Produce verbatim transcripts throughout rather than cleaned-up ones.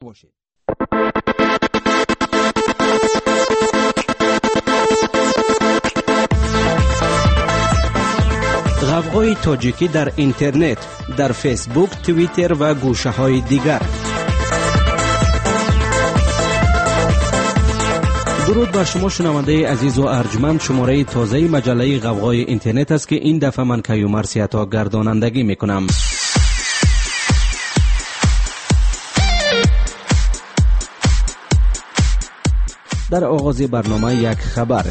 باشید. غوغای تاجیکی در اینترنت، در فیسبوک، توییتر و گوشه‌های دیگر. درود بر شما شنونده عزیز و ارجمند. شماره تازه مجله غوغای اینترنت است که این دفعه من کیومرث سیاتا گردانندگی میکنم. در آغاز برنامه یک خبر.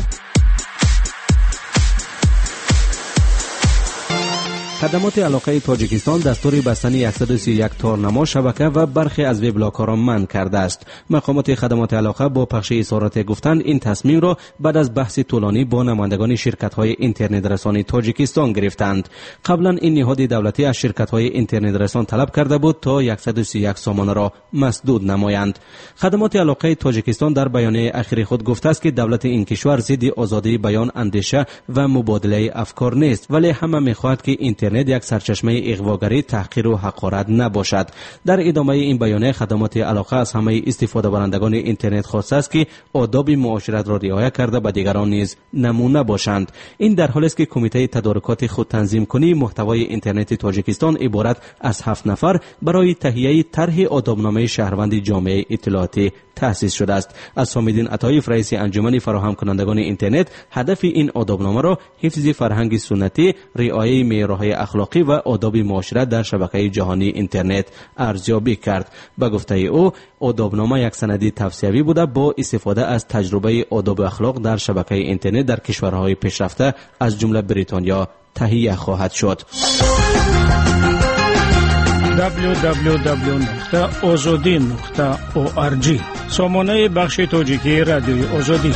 خدمات علاقه تاجیکستان دستور بستن صد و سی و یک تارنما شبکه و برخی از وبلاگ‌ها را منع کرده است. مقامات خدمات علاقه با پخش اظهارات گفتند این تصمیم را بعد از بحث طولانی با نمایندگان شرکت‌های اینترنت رسانی تاجیکستان گرفتند. قبلا این نهاد دولتی از شرکت‌های اینترنت رسان طلب کرده بود تا صد و سی و یک سامانه را مسدود نمایند. خدمات علاقه تاجیکستان در بیانیه اخیر خود گفته است که دولت این کشور ضد آزادی بیان، اندیشه و مبادله افکار نیست، ولی همه می‌خواهد که اینترنت یک سرچشمه اغواگری، تحقیر و حقارت نباشد. در ادامه این بیانیه خدمات علاقه از همه استفاده برندگان اینترنت خواسته است که آداب معاشرت را رعایت کرده به دیگران نیز نمونه باشند. این در حالی است که کمیته تدارکات خود تنظیم کنی محتوای اینترنت تاجیکستان عبارت از هفت نفر برای تهیه طرح آدابنامه شهروند جامعه اطلاعاتی تأسیس شده است. از حمیدین عطایف رئیس انجمن فراهم کنندگان اینترنت هدف این آدابنامه را حفظ فرهنگ سنتی، رعایت معیارهای اخلاقی و آداب معاشرت در شبکه جهانی اینترنت ارزیابی کرد. به گفته او آدابنامه یک سند توصیوی بوده با استفاده از تجربه آداب و اخلاق در شبکه اینترنت در کشورهای پیشرفته از جمله بریتانیا تهیه خواهد شد. دبلیو دبلیو دبلیو نقطه آزادی نقطه او آر جی سامانه بخش تاجیکی رادیوی آزادی.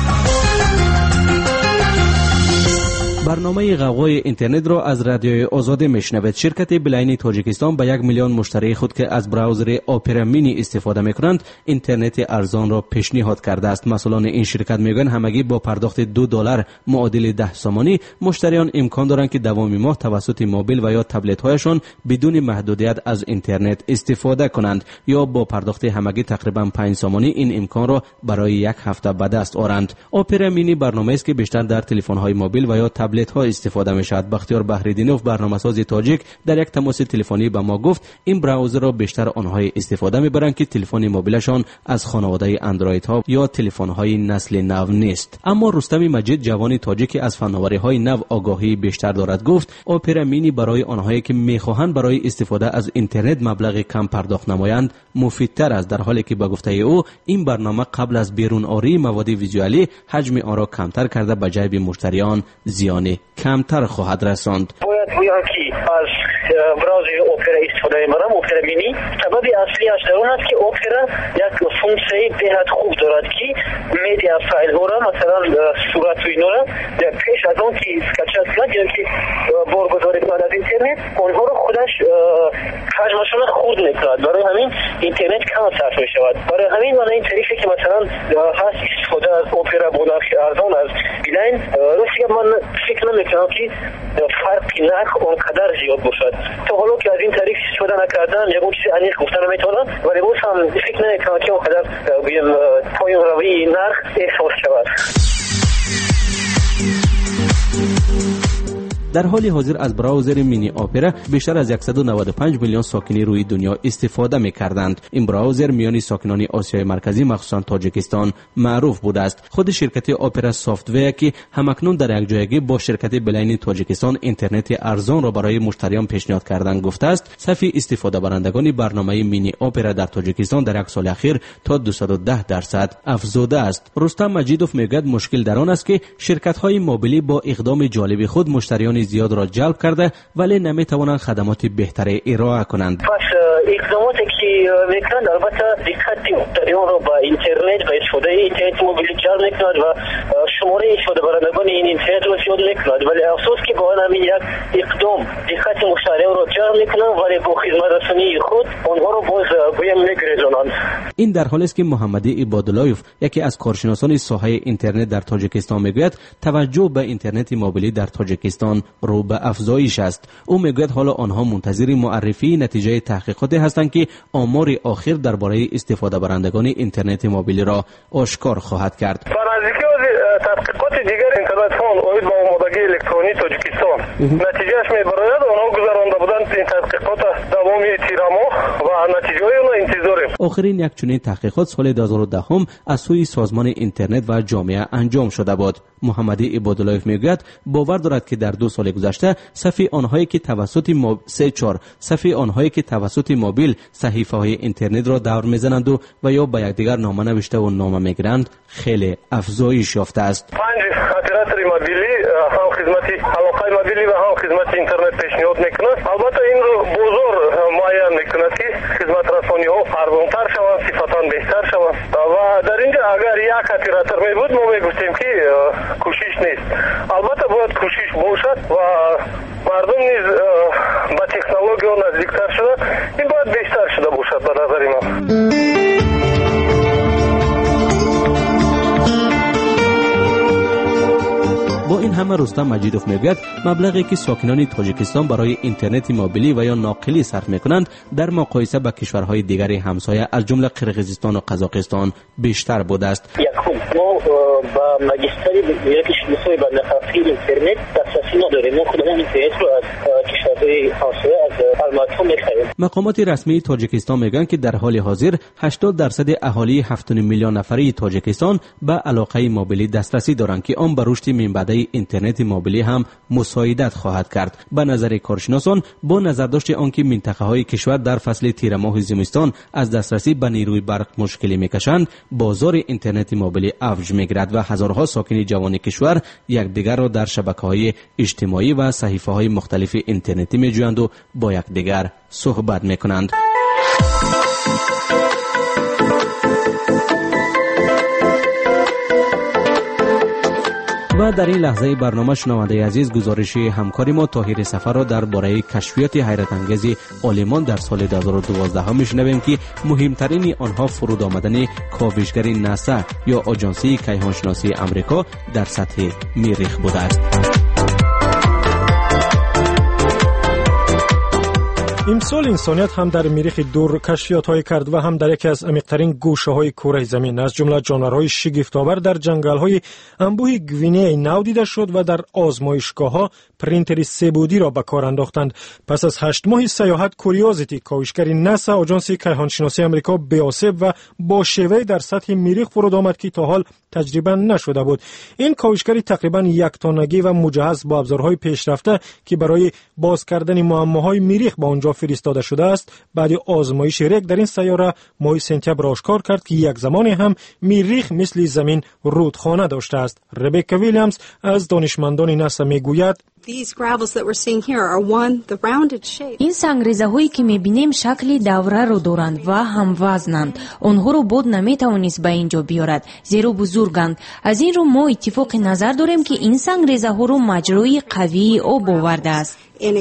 برنامه غوغای اینترنت را از رادیوی آزادی میشنوید. شرکت بلاین تاجیکستان به یک میلیون مشتری خود که از براوزر اپرا مینی استفاده میکنند اینترنت ارزان را پیشنهاد کرده است. مسئولان این شرکت میگویند همگی با پرداخت دو دلار معادل ده سامانی مشتریان امکان دارند که دوام ماه توسط موبایل و یا تبلت هایشان بدون محدودیت از اینترنت استفاده کنند یا با پرداخت همگی تقریبا پنج سامانی این امکان را برای یک هفته به دست آورند. اپرا مینی برنامه است که بیشتر در تلفن های موبایل و یا تبلت ها استفاده می شود. بختیار بحردینوف برنامه‌ساز تاجیک در یک تماس تلفنی به ما گفت این براوزر را بیشتر آنها استفاده می برند که تلفن موبایلشان از خانواده اندروید ها یا تلفن های نسل نو نیست. اما رستم مجید جوانی تاجیک از فناوری های نو آگاهی بیشتر دارد گفت اپرا مینی برای آنهایی که می خواهند برای استفاده از اینترنت مبلغ کم پرداخت نمایند مفیدتر است، در حالی که به گفته او این برنامه قبل از بیرون آری مواد ویژوالی حجم آن را کمتر کرده به جیب مشتریان زیان کمتر خواهد رساند. باید بگم که از براوزر اپرا استفاده می‌کنم، اپرا مینی. سبب اصلی اش در اون است که اپرا یک فونکسیون بهت خوب دارد که مدیا فایل ها را مثلا صورت و اینا را پیش از اون که اسکچ کنند یا که برگزاری کند از اینترنت اونها رو خودش حجمشون خورد می‌کند. برای همین اینترنت کم صرف می‌شود. برای همین من این طریقی که مثلا هست استفاده از اپرا با نرخ ارزان از بیلاین راستی من فکر نمی‌کنم که فرق نرخ اونقدر زیاد باشد. تا حالا که از این طریق استفاده نکردم یک چیز عمیق گفتن نمیتونم، ولی باز هم فکر نمی‌کنم که اونقدر بگیم پایین روی نرخ احساس شود. در حال حاضر از براوزر مینی اپرا بیشتر از صد و نود و پنج میلیون ساکنی روی دنیا استفاده می‌کردند. این براوزر میان ساکنان آسیای مرکزی مخصوصا تاجیکستان معروف بوده است. خود شرکت اپرا سافت‌ویر که همکنون در یک جایگی با شرکت بلاین تاجیکستان اینترنت ارزان را برای مشتریان پیشنهاد کردن گفته است صفی استفاده برندگان برنامه مینی اپرا در تاجیکستان در یک سال اخیر تا دویست و ده درصد افزوده است. رستم مجیدوف میگوید مشکل در آن است که شرکت‌های موبیلی با اقدام جالب خود مشتریان زیاد را جلب کرده ولی نمیتوانند خدمات بهتری ارائه کنند. پس اقداماتی که میکنند البته دقت مشتریان را با اینترنت و استفاده اینترنت موبیلی جلب میکنند و شماره استفاده برندگان این اینترنت رو زیاد میکند، ولی افسوس که با همین یک اقدام دقت مشتریان را جلب میکنند ولی با خدمت رسانی خود آنها را باز گویم میگریزانند. این در حالی است که محمدی عباداللهیف یکی از کارشناسان ساحه اینترنت در تاجیکستان میگوید توجه به اینترنت موبیلی در تاجیکستان رو به افزایش است. او میگوید حالا آنها منتظر معرفی نتیجه تحقیقاتی هستند که آمار آخر درباره استفاده برندگان اینترنت موبیلی را آشکار خواهد کرد. تحقیقات دیگر اینترنت فون اوید با آمادگی الکترونی تاجیکستان نتیجهش میبراید آنها گذرانده بودند این تحقیقات دوام تیر ماه و نتیجه آن انتظاریم. آخرین یک چنین تحقیقات سال دو هزار و ده از سوی سازمان اینترنت و جامعه انجام شده بود. محمدی عباداللهیف میگوید باور دارد که در دو سال گذشته صفی آنهایی که توسط موب... سه چهار صفی آنهایی که توسط موبیل صحیفه های اینترنت را دور میزنند و و یا به یکدیگر نامه نوشته و نامه میگیرند خیلی افزایش یافته است. پنج اپراتور موبیلی هم خدمت علاقه موبیلی و هم خدمت اینترنت پیشنهاد میکنند. البته این رو بزرگ معین میکند که خدمت رسانی ها ارزانتر شوند، صفتاً بهتر شوند و در اینجا اگر یک اپراتور می بود ما میگفتیم که کوشش نیست. البته باید کوشش باشد و مردم نیز با تکنولوژی نزدیکتر شده، این باید بیشتر شده باشد به نظر ما. با این همه رستم مجیدوف میگوید مبلغی که ساکنان تاجیکستان برای اینترنت موبیلی و یا ناقلی صرف میکنند در مقایسه با کشورهای دیگر همسایه از جمله قرقیزستان و قزاقستان بیشتر بوده است. یک ما با ماجستری یک شناسایی با نفسی اینترنت دسترسی نداریم. ما خودمون اینترنت رو از کشورهای همسایه از الماتها میخریم. مقامات رسمی تاجیکستان میگن که در حال حاضر هشتاد درصد اهالی هفت و نیم میلیون نفری تاجیکستان به علاقه موبیلی دسترسی دارند که آن به رشد منبع اینترنت موبیلی هم مساعدت خواهد کرد. به نظر کارشناسان با نظرداشت آنکه منطقه های کشور در فصل تیر ماه زمستان از دسترسی به نیروی برق مشکلی میکشند، بازار اینترنت موبیلی افزایش میگیرد و هزارها ساکن جوان کشور یکدیگر را در شبکه‌های اجتماعی و صحیفه‌های مختلف اینترنتی میجویند و با یکدیگر صحبت میکنند. و در این لحظه برنامه شنونده عزیز گزارشی همکاری ما طاهر سفر را درباره کشفیات حیرت انگیز عالمان در سال دو هزار و دوازده میشنویم که مهمترین آنها فرود آمدن کاوشگر ناسا یا آژانسی کیهانشناسی آمریکا در سطح مریخ بوده است. امسال انسانیت هم در مریخ دور کشفیات‌های کرد و هم در یکی از عمیق‌ترین گوشه‌های کره زمین از جمله جانورهای شگفت‌آور در جنگل‌های انبوه گوینه نو دیده شد و در آزمایشگاه‌ها پرینتر سه‌بعدی را به کار انداختند. پس از هشت ماه سیاحت کوریوزیتی کاوشگر ناسا آژانس کیهانشناسی آمریکا به آسیب و با شیوه در سطح مریخ فرود آمد که تا حال تجربه نشده بود. این کاوشگر تقریباً یک تانگی و مجهز با ابزارهای پیشرفته که برای باز کردن معماهای مریخ به آنجا فرستاده شده است، بعد آزمایش ریگ در این سیاره ماه سپتامبر آشکار کرد که یک زمانی هم مریخ مثل زمین رودخانه داشته است. ربکا ویلیامز از دانشمندان ناسا میگوید این سنگریزه‌هایی که می‌بینیم شکل دوره رو دارند و هم وزنند. آنها رو باد نمی‌توانست به اینجا بیارد زیرا بزرگند. از این رو ما اتفاق نظر داریم که این سنگریزه‌ها رو مجرای قوی آب آورده است.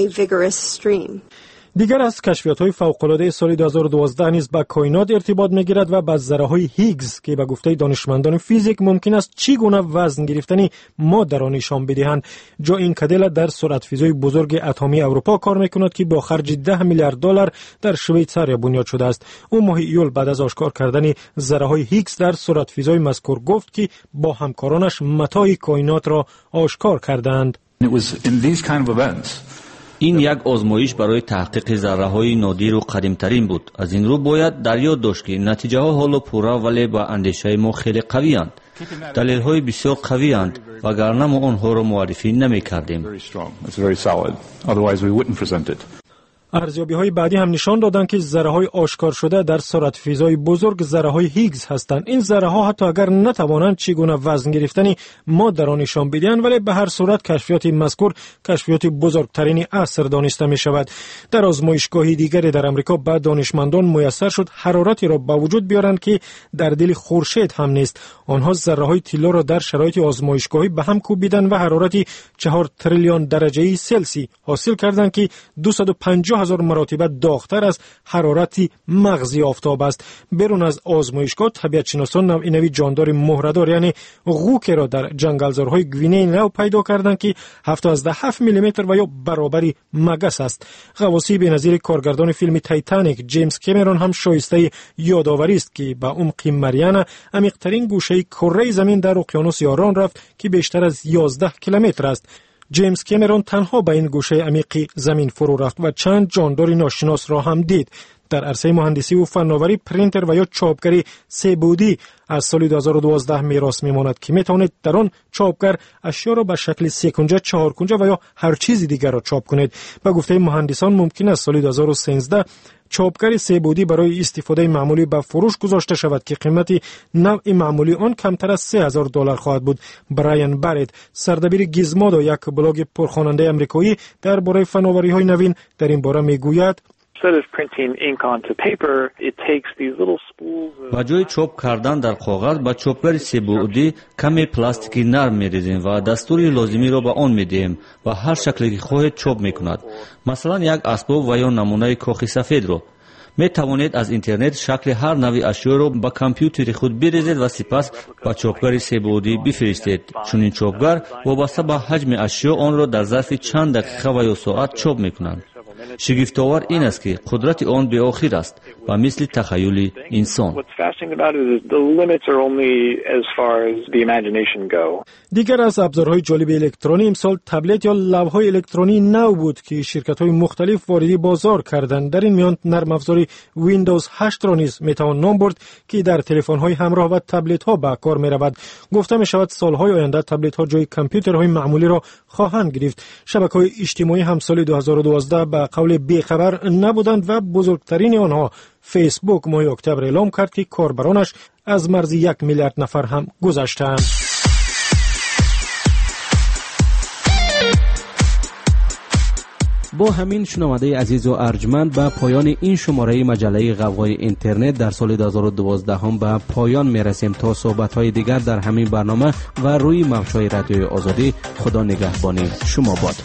دیگر از کشفیات‌های فوق‌العاده سال دو هزار و دوازده نیز به کائنات ارتباط می‌گیرد و به ذره‌های هیگز که به گفته دانشمندان فیزیک ممکن است چگونه وزن گرفتنی ماده را نشان بدهند. جو این کدل در سرعت‌فیزای بزرگ اتمی اروپا کار می‌کند که با خرج ده میلیارد دلار در شویتزاریا بنیاد شده است. او ماه ایول بعد از آشکار کردن ذره‌های هیگز در سرعت‌فیزای مذکور گفت که با همکارانش متاع کائنات را آشکار کردند. این یک آزمایش برای تحقیق ذره‌های نادر و قدیم‌ترین بود. از این رو باید در یاد داشت که نتیجه‌ها حالا پورا ولی با اندیشه ما خیلی قوی‌اند. دلیل‌های بسیار قوی‌اند وگرنه ما آنها را معرفی نمی‌کردیم. ارزیابی‌های بعدی هم نشان دادند که ذره‌های آشکار شده در سرعت فیزای بزرگ ذره‌های هیگز هستند. این ذره‌ها حتی اگر نتوانند چگونه وزن گرفتن ماده را نشان بدهند، ولی به هر صورت کشفیات مذکور کشفیات بزرگترین عصر دانسته می‌شود. در آزمایشگاه دیگری در امریکا به دانشمندان میسر شد حرارتی را به وجود بیارند که در دل خورشید هم نیست. آنها ذره‌های طلا را در شرایط آزمایشگاهی به هم کوبیدند و حرارتی چهار تریلیون درجه سلسی حاصل کردند که دویست و پنجاه هزار مراتب داغ‌تر از حرارت مغز آفتاب است. بیرون از آزمایشگاه طبیعت شناسان نوعی نوعی جاندار مهره‌دار یعنی غوک را در جنگلزارهای گوینه نو پیدا کردند که هفتاد و هفت میلیمتر و یا برابری مگس است. غواصی بنظیر کارگردان فیلم تایتانیک جیمز کامرون هم شایسته یادآوری است که به عمق مریانا عمیق‌ترین گوشه کره زمین در اقیانوس یاران رفت که بیشتر از یازده کیلومتر است. جیمز کامرون تنها به این گوشه عمیق زمین فرو رفت و چند جاندار ناشناس را هم دید. در عرصه مهندسی و فناوری پرینتر و یا چاپگری سه بعدی از سال دو هزار و دوازده میراث میماند که میتواند در آن چاپگر اشیا را به شکل سه کنجه، چهار کنجه و یا هر چیز دیگر را چاپ کند. به گفته مهندسان ممکن است سال دو هزار و سیزده چاپگر سه بعدی برای استفاده معمولی به فروش گذاشته شود که قیمت نوع معمولی آن کمتر از سه هزار دلار خواهد بود. برایان بارت سردبیر گیزمودو یک بلاگ پرخواننده آمریکایی درباره فناوری‌های نوین در این باره میگوید: با جای چوب کردن در کاغذ با چوبگر سه بعدی کمی پلاستیکی نرم می‌ریزیم و دستوری لازمی را به آن می‌دهیم و هر شکلی که خواهید چوب می‌کند. مثلا یک اسباب و یا نمونه کاخ سفید را می توانید از اینترنت شکل هر نوع اشیا را با کامپیوتر خود بریزید و سپس با چوبگر سه بعدی بفرستید. چون این چوبگر وابسته به حجم اشیا آن را در ظرف چند دقیقه و یا ساعت چوب می‌کنند. شگفت‌آور این است که قدرت آن به آخر است و مثل تخیل انسان. دیگر از ابزارهای جالب الکترونی امسال تبلت یا لوح‌های الکترونی نو بود که شرکت‌های مختلف واردی بازار کردند. در این میان نرم افزاری ویندوز هشت را نیز میتوان نام برد که در تلفن‌های همراه و تبلت‌ها به کار می‌رود. گفته می‌شود سال‌های آینده تبلت‌ها جای کامپیوترهای معمولی را خواهند گرفت. شبکه‌های اجتماعی هم سال دو هزار و دوازده به قول بیخبر نبودند و بزرگترین آنها فیسبوک ماه اکتبر اعلام کرد که کاربرانش از مرز یک میلیارد نفر هم گذشتند. با همین شنونده عزیز و ارجمند به پایان این شماره مجله غوغای اینترنت در سال دو هزار و دوازده هم به پایان میرسیم. تا صحبت‌های دیگر در همین برنامه و روی موج‌های رادیوی آزادی، خدا نگهبان شما باد.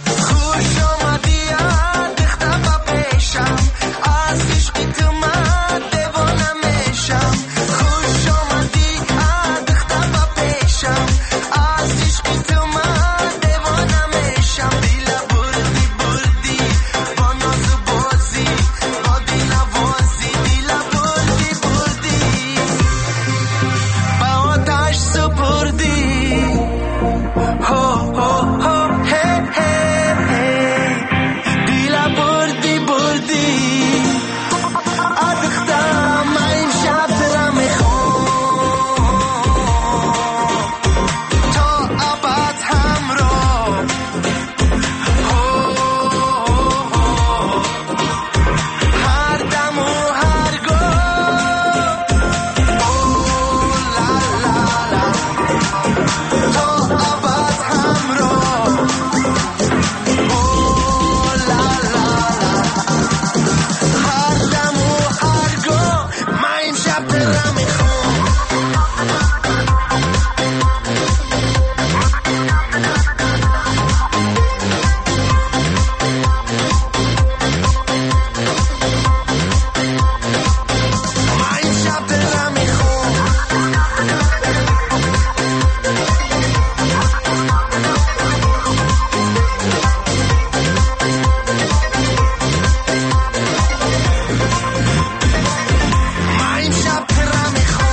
من شب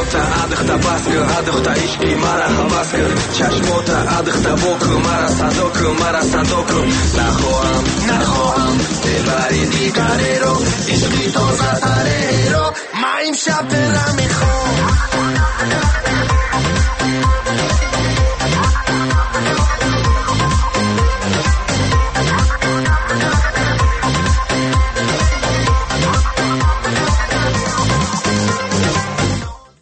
چشموتا ادختا басکر ادختا عشقی مرا حواس کر چشموتا ادختا بوکو مرا صدوکو مرا صدوکو نخواهم نخواهم دلبری دیگری رو عشقی تازه تری رو ما امشب دلم